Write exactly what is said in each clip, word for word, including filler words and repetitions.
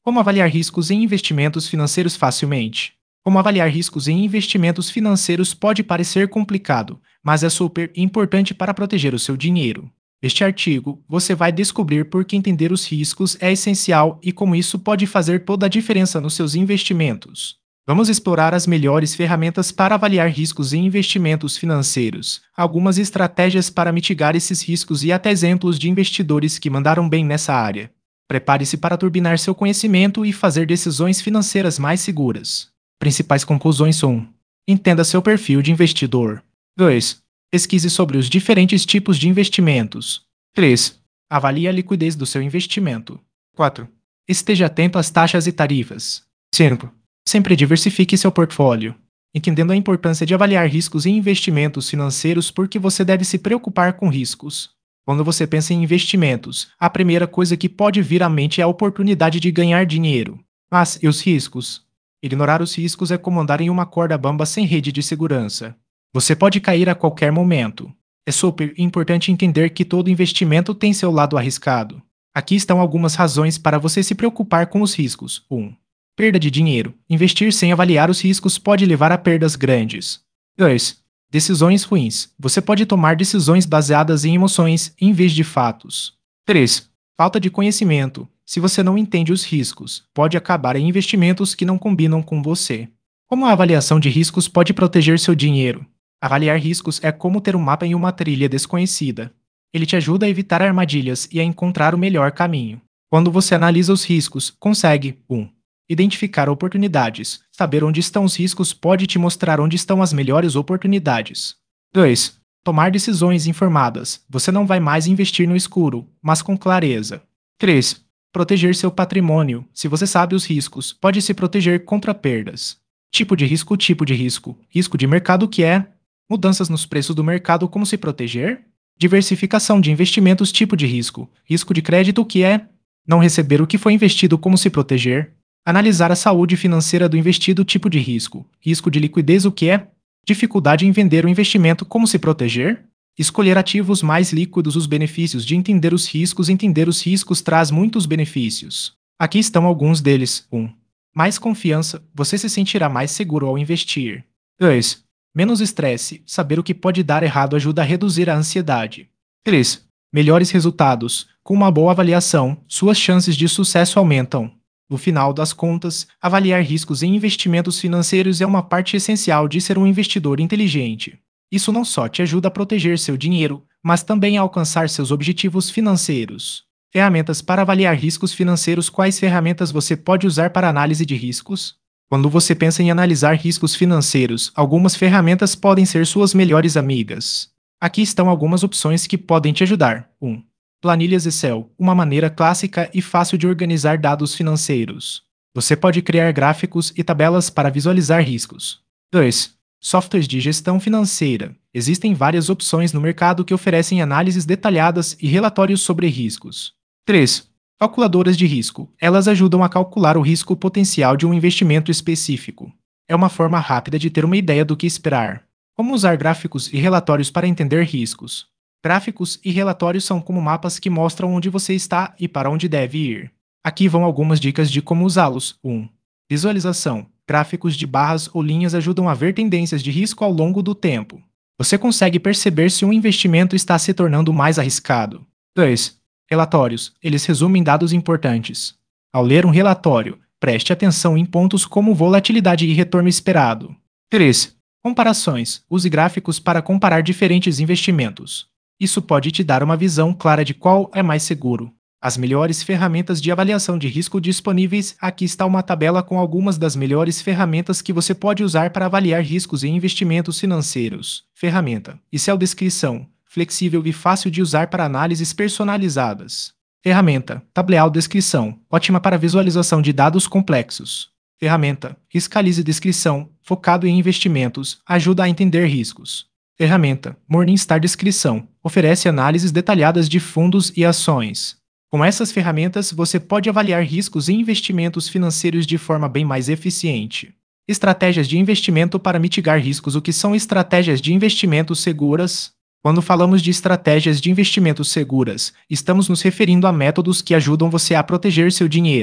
Como avaliar riscos em investimentos financeiros facilmente? Como avaliar riscos em investimentos financeiros pode parecer complicado, mas é super importante para proteger o seu dinheiro. Neste artigo, você vai descobrir por que entender os riscos é essencial e como isso pode fazer toda a diferença nos seus investimentos. Vamos explorar as melhores ferramentas para avaliar riscos em investimentos financeiros, algumas estratégias para mitigar esses riscos e até exemplos de investidores que mandaram bem nessa área. Prepare-se para turbinar seu conhecimento e fazer decisões financeiras mais seguras. Principais conclusões: um. Entenda seu perfil de investidor. dois. Pesquise sobre os diferentes tipos de investimentos. três. Avalie a liquidez do seu investimento. quatro. Esteja atento às taxas e tarifas. cinco. Sempre diversifique seu portfólio. Entendendo a importância de avaliar riscos em investimentos financeiros, porque você deve se preocupar com riscos. Quando você pensa em investimentos, a primeira coisa que pode vir à mente é a oportunidade de ganhar dinheiro. Mas e os riscos? Ignorar os riscos é como andar em uma corda bamba sem rede de segurança. Você pode cair a qualquer momento. É super importante entender que todo investimento tem seu lado arriscado. Aqui estão algumas razões para você se preocupar com os riscos. um. Perda de dinheiro. Investir sem avaliar os riscos pode levar a perdas grandes. dois. Decisões ruins. Você pode tomar decisões baseadas em emoções em vez de fatos. três. Falta de conhecimento. Se você não entende os riscos, pode acabar em investimentos que não combinam com você. Como a avaliação de riscos pode proteger seu dinheiro? Avaliar riscos é como ter um mapa em uma trilha desconhecida. Ele te ajuda a evitar armadilhas e a encontrar o melhor caminho. Quando você analisa os riscos, consegue: um. Identificar oportunidades. Saber onde estão os riscos pode te mostrar onde estão as melhores oportunidades. dois. Tomar decisões informadas. Você não vai mais investir no escuro, mas com clareza. três. Proteger seu patrimônio. Se você sabe os riscos, pode se proteger contra perdas. Tipo de risco. Tipo de risco. Risco de mercado, que é mudanças nos preços do mercado. Como se proteger? Diversificação de investimentos. Tipo de risco. Risco de crédito, que é não receber o que foi investido. Como se proteger? Analisar a saúde financeira do investido. Tipo de risco. Risco de liquidez, o que é dificuldade em vender o investimento. Como se proteger? Escolher ativos mais líquidos. Os benefícios de entender os riscos. Entender os riscos traz muitos benefícios. Aqui estão alguns deles. um. Mais confiança. Você se sentirá mais seguro ao investir. dois. Menos estresse. Saber o que pode dar errado ajuda a reduzir a ansiedade. três. Melhores resultados. Com uma boa avaliação, suas chances de sucesso aumentam. No final das contas, avaliar riscos em investimentos financeiros é uma parte essencial de ser um investidor inteligente. Isso não só te ajuda a proteger seu dinheiro, mas também a alcançar seus objetivos financeiros. Ferramentas para avaliar riscos financeiros. Quais ferramentas você pode usar para análise de riscos? Quando você pensa em analisar riscos financeiros, algumas ferramentas podem ser suas melhores amigas. Aqui estão algumas opções que podem te ajudar. um. Planilhas Excel, uma maneira clássica e fácil de organizar dados financeiros. Você pode criar gráficos e tabelas para visualizar riscos. dois. Softwares de gestão financeira. Existem várias opções no mercado que oferecem análises detalhadas e relatórios sobre riscos. três. Calculadoras de risco. Elas ajudam a calcular o risco potencial de um investimento específico. É uma forma rápida de ter uma ideia do que esperar. Como usar gráficos e relatórios para entender riscos? Gráficos e relatórios são como mapas que mostram onde você está e para onde deve ir. Aqui vão algumas dicas de como usá-los. um. Visualização. Gráficos de barras ou linhas ajudam a ver tendências de risco ao longo do tempo. Você consegue perceber se um investimento está se tornando mais arriscado. dois. Relatórios. Eles resumem dados importantes. Ao ler um relatório, preste atenção em pontos como volatilidade e retorno esperado. três. Comparações. Use gráficos para comparar diferentes investimentos. Isso pode te dar uma visão clara de qual é mais seguro. As melhores ferramentas de avaliação de risco disponíveis. Aqui está uma tabela com algumas das melhores ferramentas que você pode usar para avaliar riscos em investimentos financeiros. Ferramenta. Excel descrição. Flexível e fácil de usar para análises personalizadas. Ferramenta. Tableau descrição. Ótima para visualização de dados complexos. Ferramenta. Riscalize descrição. Focado em investimentos. Ajuda a entender riscos. Ferramenta. Morningstar descrição. Oferece análises detalhadas de fundos e ações. Com essas ferramentas, você pode avaliar riscos em investimentos financeiros de forma bem mais eficiente. Estratégias de investimento para mitigar riscos. O que são estratégias de investimento seguras? Quando falamos de estratégias de investimento seguras, estamos nos referindo a métodos que ajudam você a proteger seu dinheiro.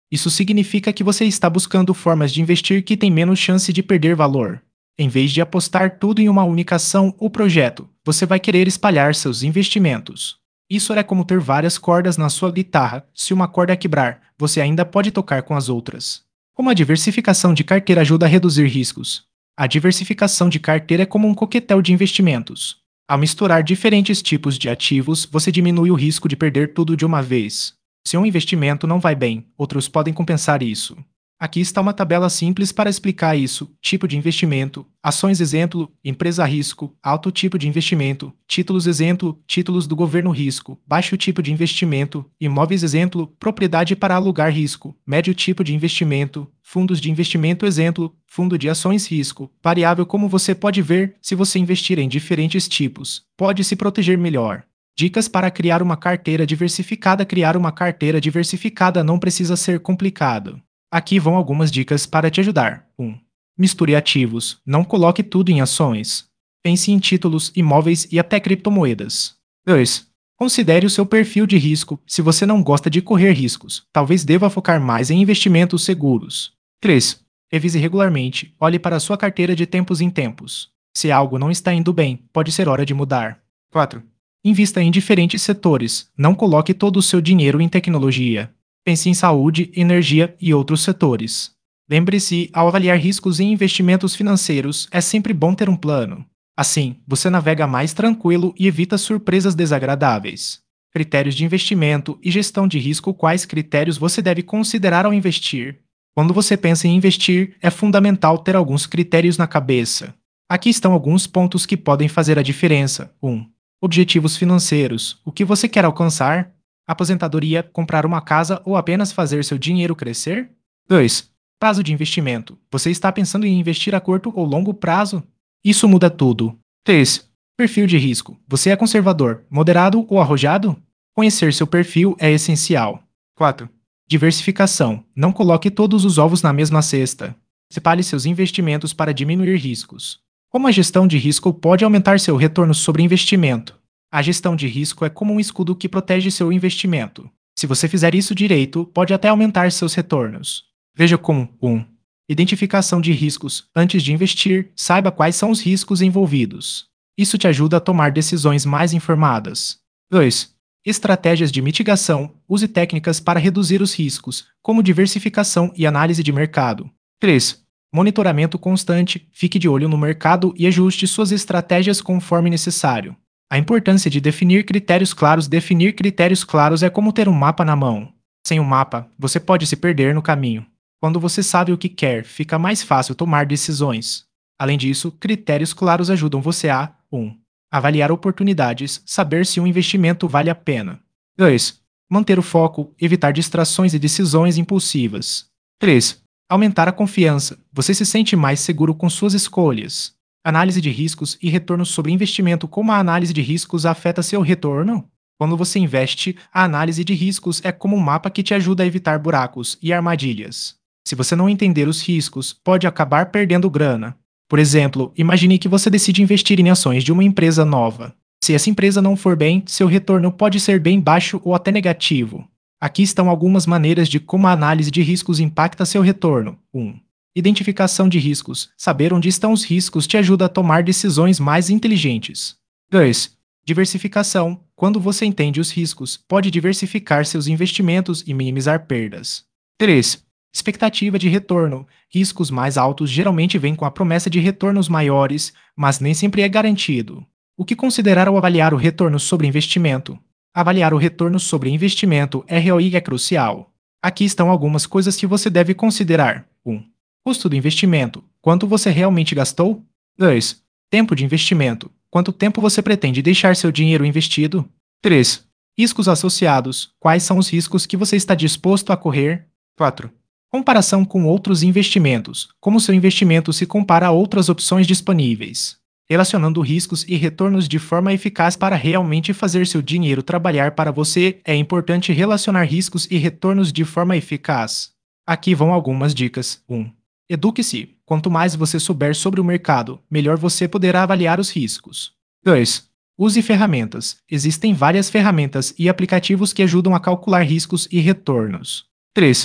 Isso significa que você está buscando formas de investir que têm menos chance de perder valor. Em vez de apostar tudo em uma única ação ou projeto, você vai querer espalhar seus investimentos. Isso é como ter várias cordas na sua guitarra. Se uma corda quebrar, você ainda pode tocar com as outras. Como a diversificação de carteira ajuda a reduzir riscos? A diversificação de carteira é como um coquetel de investimentos. Ao misturar diferentes tipos de ativos, você diminui o risco de perder tudo de uma vez. Se um investimento não vai bem, outros podem compensar isso. Aqui está uma tabela simples para explicar isso: tipo de investimento, ações exemplo, empresa risco, alto tipo de investimento, títulos exemplo, títulos do governo risco, baixo tipo de investimento, imóveis exemplo, propriedade para alugar risco, médio tipo de investimento, fundos de investimento exemplo, fundo de ações risco, variável. Como você pode ver, se você investir em diferentes tipos, pode se proteger melhor. Dicas para criar uma carteira diversificada. Criar uma carteira diversificada não precisa ser complicado. Aqui vão algumas dicas para te ajudar. um. Misture ativos. Não coloque tudo em ações. Pense em títulos, imóveis e até criptomoedas. dois. Considere o seu perfil de risco. Se você não gosta de correr riscos, talvez deva focar mais em investimentos seguros. três. Revise regularmente. Olhe para a sua carteira de tempos em tempos. Se algo não está indo bem, pode ser hora de mudar. quatro. Invista em diferentes setores. Não coloque todo o seu dinheiro em tecnologia. Pense em saúde, energia e outros setores. Lembre-se, ao avaliar riscos em investimentos financeiros, é sempre bom ter um plano. Assim, você navega mais tranquilo e evita surpresas desagradáveis. Critérios de investimento e gestão de risco. Quais critérios você deve considerar ao investir? Quando você pensa em investir, é fundamental ter alguns critérios na cabeça. Aqui estão alguns pontos que podem fazer a diferença. um. Objetivos financeiros. O que você quer alcançar? Aposentadoria, comprar uma casa ou apenas fazer seu dinheiro crescer? dois. Prazo de investimento. Você está pensando em investir a curto ou longo prazo? Isso muda tudo. três. Perfil de risco. Você é conservador, moderado ou arrojado? Conhecer seu perfil é essencial. quatro. Diversificação. Não coloque todos os ovos na mesma cesta. Separe seus investimentos para diminuir riscos. Como a gestão de risco pode aumentar seu retorno sobre investimento? A gestão de risco é como um escudo que protege seu investimento. Se você fizer isso direito, pode até aumentar seus retornos. Veja como um. Identificação de riscos. Antes de investir, saiba quais são os riscos envolvidos. Isso te ajuda a tomar decisões mais informadas. dois. Estratégias de mitigação. Use técnicas para reduzir os riscos, como diversificação e análise de mercado. três. Monitoramento constante. Fique de olho no mercado e ajuste suas estratégias conforme necessário. A importância de definir critérios claros. Definir critérios claros é como ter um mapa na mão. Sem um mapa, você pode se perder no caminho. Quando você sabe o que quer, fica mais fácil tomar decisões. Além disso, critérios claros ajudam você a um. Avaliar oportunidades. Saber se um investimento vale a pena. dois. Manter o foco. Evitar distrações e decisões impulsivas. três. Aumentar a confiança. Você se sente mais seguro com suas escolhas. Análise de riscos e retornos sobre investimento. Como a análise de riscos afeta seu retorno? Quando você investe, a análise de riscos é como um mapa que te ajuda a evitar buracos e armadilhas. Se você não entender os riscos, pode acabar perdendo grana. Por exemplo, imagine que você decide investir em ações de uma empresa nova. Se essa empresa não for bem, seu retorno pode ser bem baixo ou até negativo. Aqui estão algumas maneiras de como a análise de riscos impacta seu retorno. um. Identificação de riscos. Saber onde estão os riscos te ajuda a tomar decisões mais inteligentes. dois. Diversificação. Quando você entende os riscos, pode diversificar seus investimentos e minimizar perdas. três. Expectativa de retorno. Riscos mais altos geralmente vêm com a promessa de retornos maiores, mas nem sempre é garantido. O que considerar ao avaliar o retorno sobre investimento? Avaliar o retorno sobre investimento R O I é crucial. Aqui estão algumas coisas que você deve considerar. um. Custo do investimento. Quanto você realmente gastou? dois. Tempo de investimento. Quanto tempo você pretende deixar seu dinheiro investido? três. Riscos associados. Quais são os riscos que você está disposto a correr? quatro. Comparação com outros investimentos. Como seu investimento se compara a outras opções disponíveis. Relacionando riscos e retornos de forma eficaz para realmente fazer seu dinheiro trabalhar para você, é importante relacionar riscos e retornos de forma eficaz. Aqui vão algumas dicas. um. Eduque-se. Quanto mais você souber sobre o mercado, melhor você poderá avaliar os riscos. dois. Use ferramentas. Existem várias ferramentas e aplicativos que ajudam a calcular riscos e retornos. três.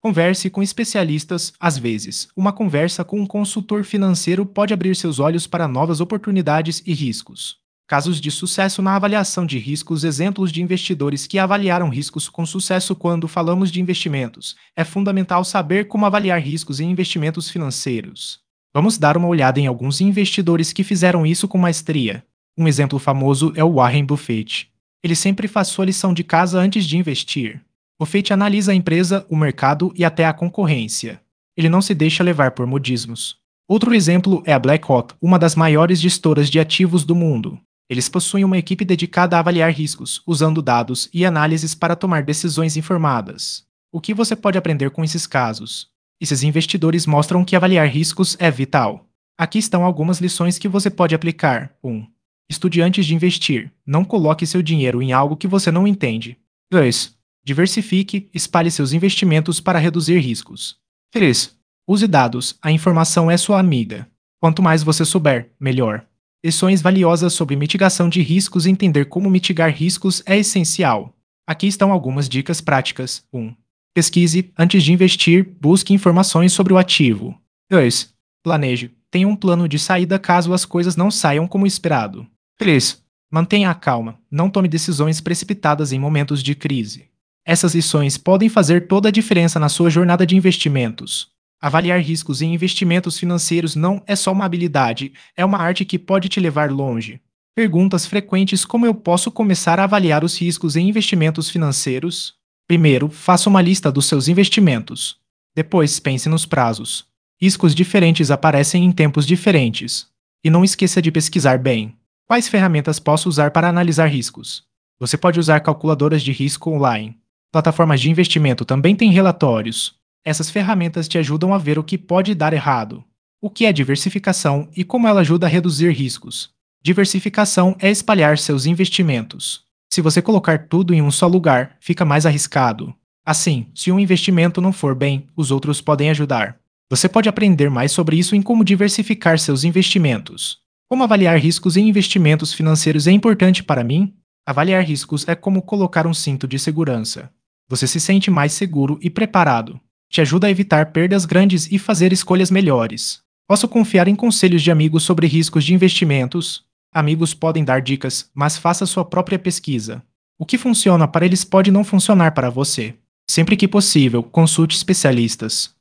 Converse com especialistas. Às vezes, uma conversa com um consultor financeiro pode abrir seus olhos para novas oportunidades e riscos. Casos de sucesso na avaliação de riscos. Exemplos de investidores que avaliaram riscos com sucesso. Quando falamos de investimentos, é fundamental saber como avaliar riscos em investimentos financeiros. Vamos dar uma olhada em alguns investidores que fizeram isso com maestria. Um exemplo famoso é o Warren Buffett. Ele sempre faz sua lição de casa antes de investir. Buffett analisa a empresa, o mercado e até a concorrência. Ele não se deixa levar por modismos. Outro exemplo é a BlackRock, uma das maiores gestoras de ativos do mundo. Eles possuem uma equipe dedicada a avaliar riscos, usando dados e análises para tomar decisões informadas. O que você pode aprender com esses casos? Esses investidores mostram que avaliar riscos é vital. Aqui estão algumas lições que você pode aplicar. um. Estude antes de investir. Não coloque seu dinheiro em algo que você não entende. dois. Diversifique, espalhe seus investimentos para reduzir riscos. três. Use dados, a informação é sua amiga. Quanto mais você souber, melhor. Lições valiosas sobre mitigação de riscos. Entender como mitigar riscos é essencial. Aqui estão algumas dicas práticas. um. Pesquise, antes de investir, busque informações sobre o ativo. dois. Planeje, tenha um plano de saída caso as coisas não saiam como esperado. três. Mantenha a calma, não tome decisões precipitadas em momentos de crise. Essas lições podem fazer toda a diferença na sua jornada de investimentos. Avaliar riscos em investimentos financeiros não é só uma habilidade, é uma arte que pode te levar longe. Perguntas frequentes: como eu posso começar a avaliar os riscos em investimentos financeiros? Primeiro, faça uma lista dos seus investimentos. Depois, pense nos prazos. Riscos diferentes aparecem em tempos diferentes. E não esqueça de pesquisar bem. Quais ferramentas posso usar para analisar riscos? Você pode usar calculadoras de risco online. Plataformas de investimento também têm relatórios. Essas ferramentas te ajudam a ver o que pode dar errado. O que é diversificação e como ela ajuda a reduzir riscos? Diversificação é espalhar seus investimentos. Se você colocar tudo em um só lugar, fica mais arriscado. Assim, se um investimento não for bem, os outros podem ajudar. Você pode aprender mais sobre isso em como diversificar seus investimentos. Como avaliar riscos em investimentos financeiros é importante para mim? Avaliar riscos é como colocar um cinto de segurança. Você se sente mais seguro e preparado. Te ajuda a evitar perdas grandes e fazer escolhas melhores. Posso confiar em conselhos de amigos sobre riscos de investimentos? Amigos podem dar dicas, mas faça sua própria pesquisa. O que funciona para eles pode não funcionar para você. Sempre que possível, consulte especialistas.